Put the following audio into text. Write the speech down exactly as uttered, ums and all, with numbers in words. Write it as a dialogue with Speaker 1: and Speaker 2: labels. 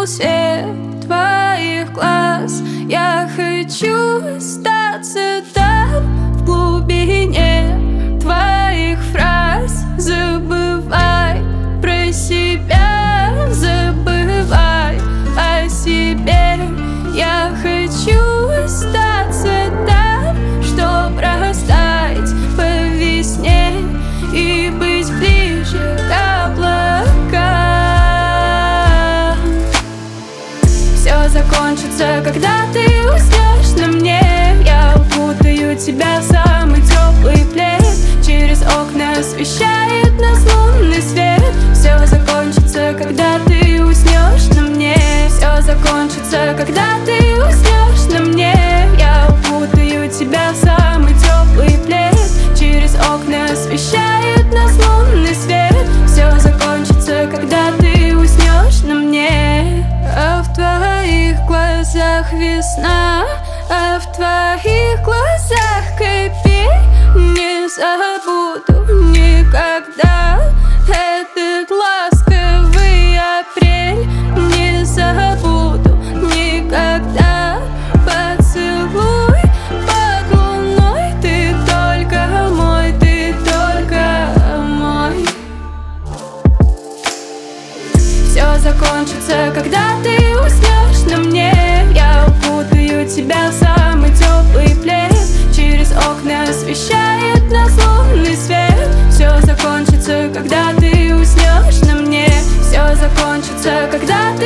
Speaker 1: вижу свет твоих глаз. Я хочу остаться там, в глубине твоих фраз. Забывай про себя, забывай о себе. Я хочу остаться там, чтоб растаять по весне и быть ближе к облакам. Все закончится, когда ты уснешь на мне. Я укутаю тебя в самый теплый плед. Через окна освещает нас лунный свет. Все закончится, когда ты уснешь на мне. Все закончится, когда ты уснешь на мне. Я укутаю тебя в самый теплый плед. Через окна освещает нас лунный свет. Все закончится, когда ты уснешь на мне. А в твоих глазах весна, а в твоих глазах кипит. Не забуду никогда этот ласковый апрель. Не забуду никогда поцелуй под луной. Ты только мой, ты только мой. Все закончится, когда ты уснешь на мне. Я укутаю тебя в самый теплый плед. Через окна освещает нас лунный свет. Все закончится, когда ты уснешь на мне. Все закончится, когда ты